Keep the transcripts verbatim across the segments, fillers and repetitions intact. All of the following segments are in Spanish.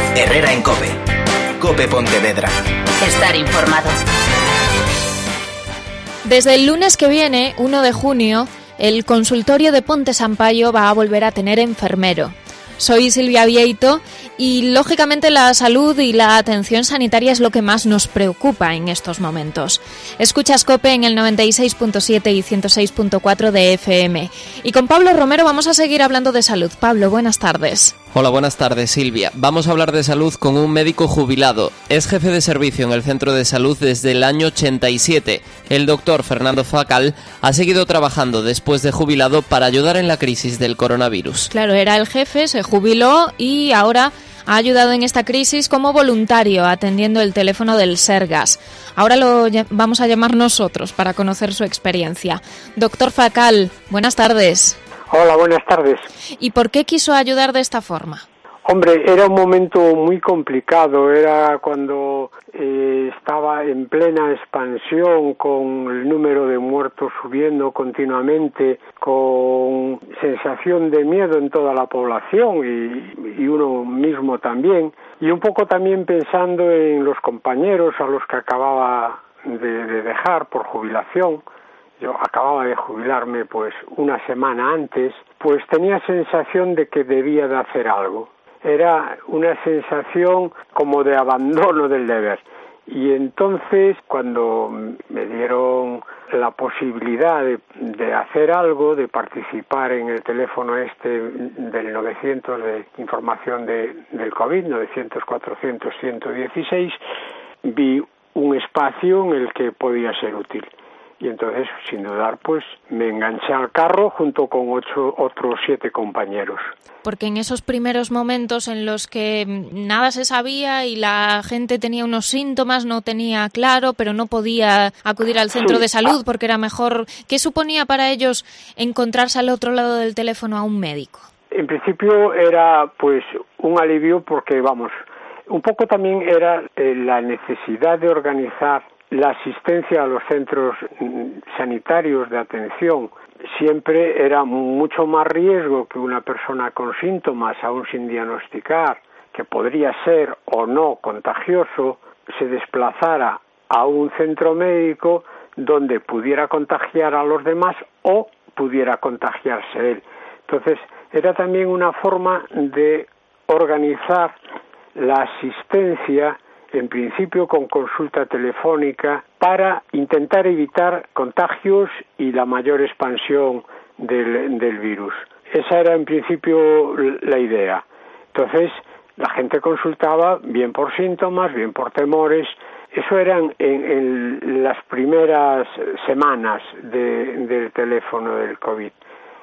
Herrera en COPE. COPE Pontevedra. Estar informado. Desde el lunes que viene, uno de junio, el consultorio de Ponte Sampaio va a volver a tener enfermero. Soy Silvia Vieito y, lógicamente, la salud y la atención sanitaria es lo que más nos preocupa en estos momentos. Escuchas COPE en el noventa y seis punto siete y ciento seis punto cuatro de F M. Y con Pablo Romero vamos a seguir hablando de salud. Pablo, buenas tardes. Hola, buenas tardes, Silvia. Vamos a hablar de salud con un médico jubilado. Es jefe de servicio en el centro de salud desde el año ochenta y siete. El doctor Fernando Facal ha seguido trabajando después de jubilado para ayudar en la crisis del coronavirus. Claro, era el jefe, se jubiló y ahora ha ayudado en esta crisis como voluntario atendiendo el teléfono del Sergas. Ahora lo vamos a llamar nosotros para conocer su experiencia. Doctor Facal, buenas tardes. Hola, buenas tardes. ¿Y por qué quiso ayudar de esta forma? Hombre, era un momento muy complicado, era cuando eh, estaba en plena expansión, con el número de muertos subiendo continuamente, con sensación de miedo en toda la población y, y uno mismo también, y un poco también pensando en los compañeros a los que acababa de, de dejar por jubilación. Yo acababa de jubilarme pues una semana antes, pues tenía sensación de que debía de hacer algo. Era una sensación como de abandono del deber. Y entonces, cuando me dieron la posibilidad de, de hacer algo, de participar en el teléfono este del novecientos de información de, del COVID, novecientos, cuatrocientos, ciento dieciséis, vi un espacio en el que podía ser útil. Y entonces, sin dudar, pues me enganché al carro junto con ocho, otros siete compañeros. Porque en esos primeros momentos en los que nada se sabía y la gente tenía unos síntomas, no tenía claro, pero no podía acudir al centro sí. de salud porque era mejor, ¿qué suponía para ellos encontrarse al otro lado del teléfono a un médico? En principio era pues un alivio porque, vamos, un poco también era eh, la necesidad de organizar la asistencia a los centros sanitarios de atención. Siempre era mucho más riesgo que una persona con síntomas, aún sin diagnosticar, que podría ser o no contagioso, se desplazara a un centro médico donde pudiera contagiar a los demás o pudiera contagiarse él. Entonces, era también una forma de organizar la asistencia, en principio con consulta telefónica, para intentar evitar contagios y la mayor expansión del, del virus. Esa era en principio la idea. Entonces, la gente consultaba bien por síntomas, bien por temores. Eso eran en, en las primeras semanas de, del teléfono del COVID.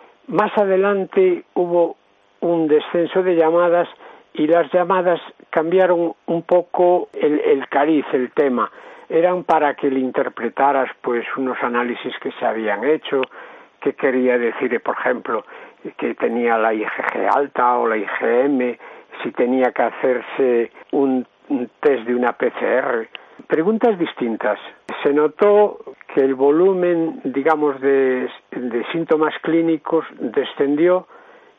Más adelante hubo un descenso de llamadas y las llamadas cambiaron un poco el, el cariz, el tema. Eran para que le interpretaras pues unos análisis que se habían hecho, que quería decir, por ejemplo, que tenía la I G G alta o la I G M, si tenía que hacerse un, un test de una P C R. Preguntas distintas. Se notó que el volumen, digamos, de, de síntomas clínicos descendió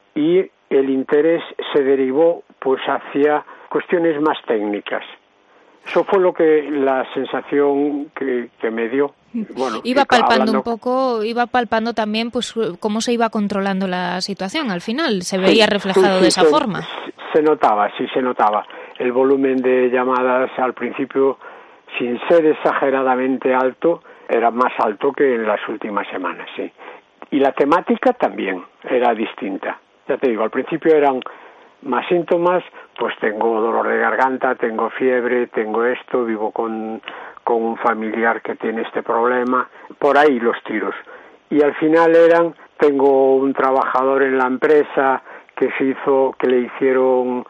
y el interés se derivó pues hacia cuestiones más técnicas. Eso fue lo que la sensación que, que me dio. Bueno, iba palpando hablando... un poco, iba palpando también pues cómo se iba controlando la situación. Al final se veía sí, reflejado sí, sí, de esa se, forma. Se notaba, sí se notaba. El volumen de llamadas al principio, sin ser exageradamente alto, era más alto que en las últimas semanas, sí. Y la temática también era distinta. Ya te digo, al principio eran más síntomas, pues tengo dolor de garganta, tengo fiebre, tengo esto, vivo con, con un familiar que tiene este problema, por ahí los tiros. Y al final eran, tengo un trabajador en la empresa que se hizo, que le hicieron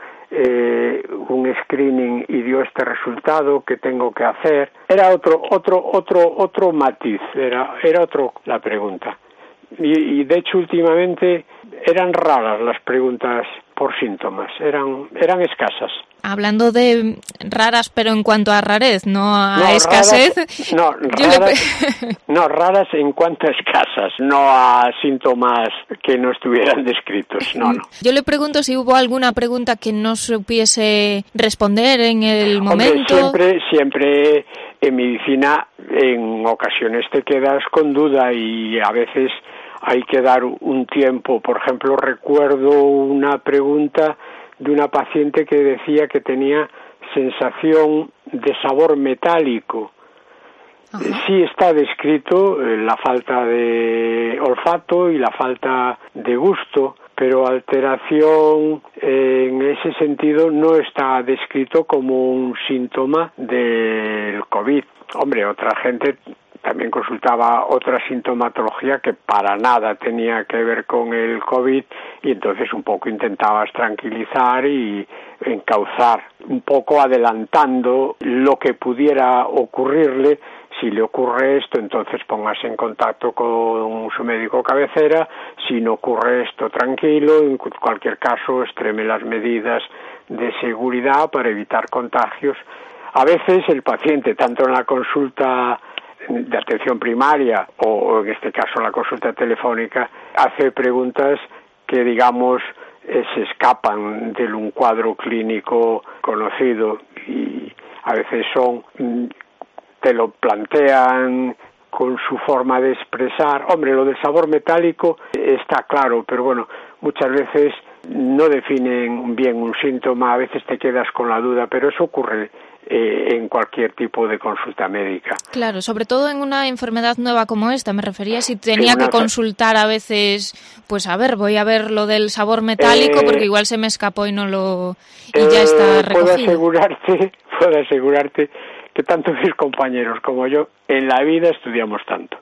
eh, un screening y dio este resultado, que tengo que hacer. Era otro, otro, otro, otro matiz, era, era otro la pregunta. Y, y de hecho últimamente eran raras las preguntas por síntomas, eran, eran escasas. Hablando de raras, pero en cuanto a rarez, no a no, escasez. Raras, no, raras, le... no, raras en cuanto a escasas, no a síntomas que no estuvieran descritos, no, no. Yo le pregunto si hubo alguna pregunta que no supiese responder en el Hombre, momento. Siempre, siempre en medicina, en ocasiones te quedas con duda y a veces hay que dar un tiempo. Por ejemplo, recuerdo una pregunta de una paciente que decía que tenía sensación de sabor metálico. Ajá. Sí está descrito la falta de olfato y la falta de gusto, pero alteración en ese sentido no está descrito como un síntoma del COVID. Hombre, otra gente también consultaba otra sintomatología que para nada tenía que ver con el COVID y entonces un poco intentabas tranquilizar y encauzar, un poco adelantando lo que pudiera ocurrirle. Si le ocurre esto, entonces póngase en contacto con su médico cabecera. Si no ocurre esto, tranquilo. En cualquier caso, extreme las medidas de seguridad para evitar contagios. A veces el paciente, tanto en la consulta de atención primaria o en este caso la consulta telefónica, hace preguntas que, digamos, eh, se escapan de un cuadro clínico conocido y a veces son, te lo plantean con su forma de expresar. Hombre, lo del sabor metálico está claro, pero bueno, muchas veces no definen bien un síntoma, a veces te quedas con la duda, pero eso ocurre eh, en cualquier tipo de consulta médica. Claro, sobre todo en una enfermedad nueva como esta, me refería si tenía una... que consultar a veces, pues a ver, voy a ver lo del sabor metálico, eh, porque igual se me escapó y no lo y eh, ya está recogido. Puedo asegurarte, puedo asegurarte que tanto mis compañeros como yo en la vida estudiamos tanto.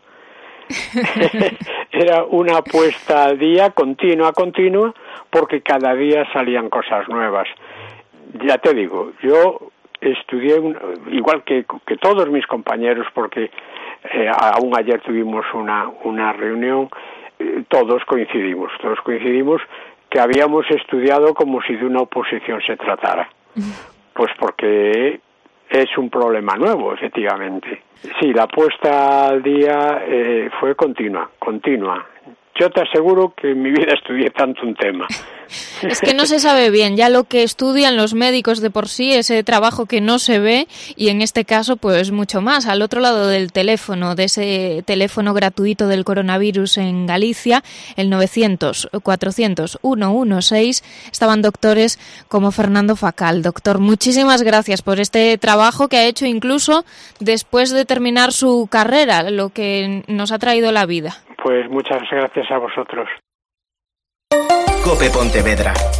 Era una apuesta al día, continua, continua, porque cada día salían cosas nuevas. Ya te digo, yo estudié, un, igual que, que todos mis compañeros, porque eh, aún ayer tuvimos una, una reunión, eh, todos coincidimos, todos coincidimos que habíamos estudiado como si de una oposición se tratara. Pues porque es un problema nuevo, efectivamente. Sí, la apuesta al día eh, fue continua, continua. Yo te aseguro que en mi vida estudié tanto un tema. Es que no se sabe bien, ya lo que estudian los médicos de por sí, ese trabajo que no se ve, y en este caso pues mucho más. Al otro lado del teléfono, de ese teléfono gratuito del coronavirus en Galicia, el novecientos, cuatrocientos, ciento dieciséis, estaban doctores como Fernando Facal. Doctor, muchísimas gracias por este trabajo que ha hecho incluso después de terminar su carrera, lo que nos ha traído la vida. Pues muchas gracias a vosotros. COPE Pontevedra.